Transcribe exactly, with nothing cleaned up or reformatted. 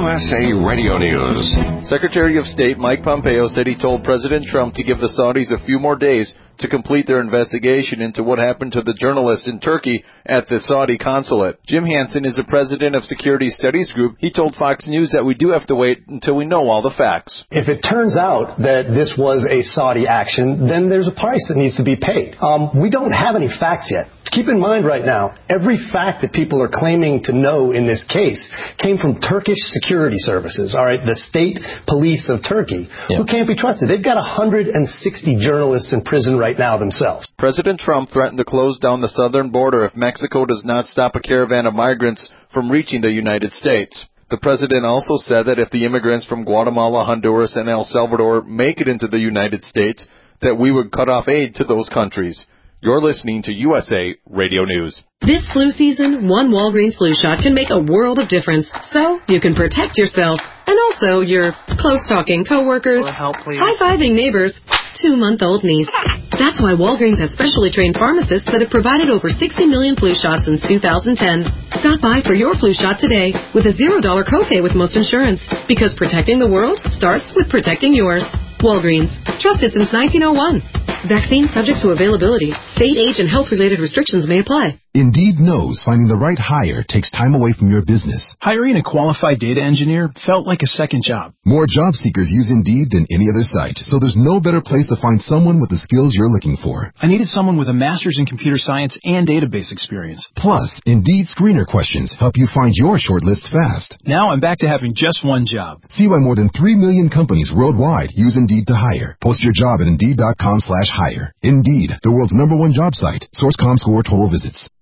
S A Radio News. Secretary of State Mike Pompeo said he told President Trump to give the Saudis a few more days to complete their investigation into what happened to the journalist in Turkey at the Saudi consulate. Jim Hansen is the president of Security Studies Group. He told Fox News that we do have to wait until we know all the facts. If it turns out that this was a Saudi action, then there's a price that needs to be paid. Um, we don't have any facts yet. Keep in mind right now, every fact that people are claiming to know in this case came from Turkish security services, all right, the state police of Turkey, yeah. who can't be trusted. They've got one hundred sixty journalists in prison right now themselves. President Trump threatened to close down the southern border if Mexico does not stop a caravan of migrants from reaching the United States. The president also said that if the immigrants from Guatemala, Honduras, and El Salvador make it into the United States, that we would cut off aid to those countries. You're listening to U S A Radio News. This flu season, one Walgreens flu shot can make a world of difference. So you can protect yourself and also your close-talking coworkers, high-fiving neighbors, two-month-old niece. That's why Walgreens has specially trained pharmacists that have provided over sixty million flu shots since two thousand ten. Stop by for your flu shot today with a zero dollar copay with most insurance. Because protecting the world starts with protecting yours. Walgreens. Trusted since nineteen oh one. Vaccine subject to availability. State, age, and health-related restrictions may apply. Indeed knows finding the right hire takes time away from your business. Hiring a qualified data engineer felt like a second job. More job seekers use Indeed than any other site, so there's no better place to find someone with the skills you're looking for. I needed someone with a master's in computer science and database experience. Plus, Indeed screener questions help you find your shortlist fast. Now I'm back to having just one job. See why more than three million companies worldwide use Indeed to hire. Post your job at Indeed.com slash hire. Indeed, the world's number one job site. Source dot com score total visits.